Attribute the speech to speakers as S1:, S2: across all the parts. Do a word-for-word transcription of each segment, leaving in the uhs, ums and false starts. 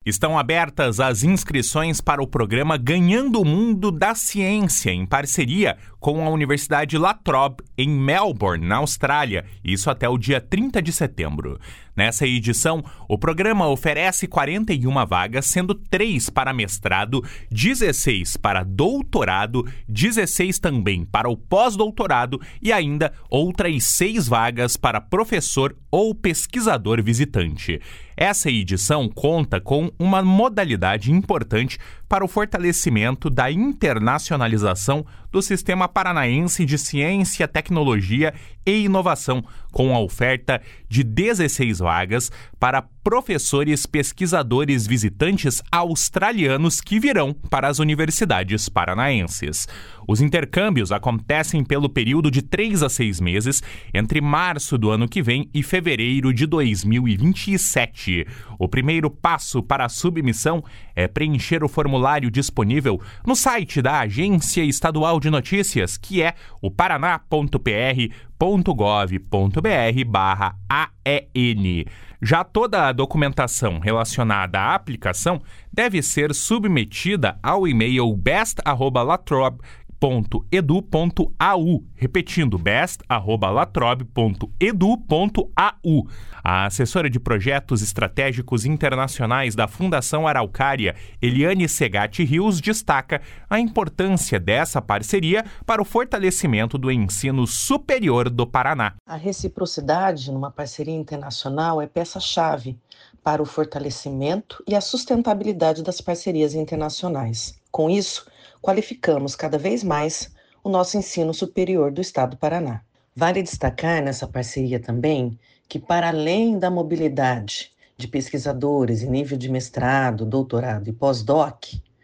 S1: Estão abertas as inscrições para o programa Ganhando o Mundo da Ciência, em parceria com a Universidade La Trobe, em Melbourne, na Austrália, isso até o dia trinta de setembro. Nessa edição, o programa oferece quarenta e uma vagas, sendo três para mestrado, dezesseis para doutorado, dezesseis também para o pós-doutorado e ainda outras seis vagas para professor ou pesquisador visitante. Essa edição conta com uma modalidade importante para o fortalecimento da internacionalização do Sistema Paranaense de Ciência, Tecnologia e Inovação, com a oferta de dezesseis vagas para professores pesquisadores visitantes australianos que virão para as universidades paranaenses. Os intercâmbios acontecem pelo período de três a seis meses, entre março do ano que vem e fevereiro de dois mil e vinte e sete. O primeiro passo para a submissão é preencher o formulário disponível no site da Agência Estadual de Notícias, que é o paraná ponto p r ponto gov ponto b r barra A E N. Já toda a documentação relacionada à aplicação deve ser submetida ao e-mail best arroba latrobe ponto edu ponto a u, repetindo, best arroba latrobe ponto edu ponto a u. A assessora de projetos estratégicos internacionais da Fundação Araucária, Eliane Segatti Rios, destaca a importância dessa parceria para o fortalecimento do ensino superior do Paraná.
S2: A reciprocidade numa parceria internacional é peça-chave para o fortalecimento e a sustentabilidade das parcerias internacionais. Com isso, qualificamos cada vez mais o nosso ensino superior do Estado do Paraná. Vale destacar nessa parceria também que, para além da mobilidade de pesquisadores em nível de mestrado, doutorado e pós-doc,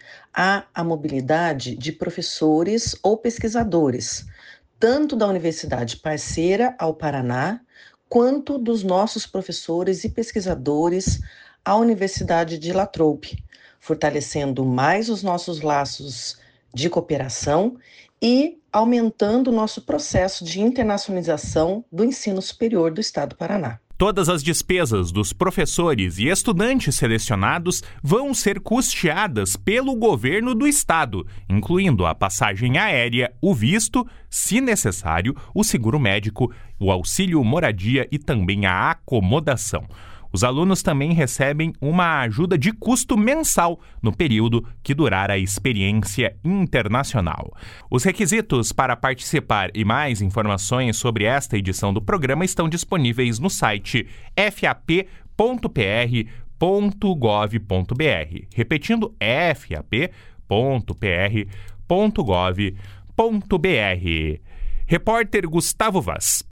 S2: há a mobilidade de professores ou pesquisadores, tanto da universidade parceira ao Paraná, quanto dos nossos professores e pesquisadores à Universidade de La Trobe, fortalecendo mais os nossos laços de cooperação e aumentando o nosso processo de internacionalização do ensino superior do Estado do Paraná.
S1: Todas as despesas dos professores e estudantes selecionados vão ser custeadas pelo governo do estado, incluindo a passagem aérea, o visto, se necessário, o seguro médico, o auxílio moradia e também a acomodação. Os alunos também recebem uma ajuda de custo mensal no período que durar a experiência internacional. Os requisitos para participar e mais informações sobre esta edição do programa estão disponíveis no site f a p ponto p r ponto gov ponto b r. Repetindo, f a p ponto p r ponto gov ponto b r. Repórter Gustavo Vaz.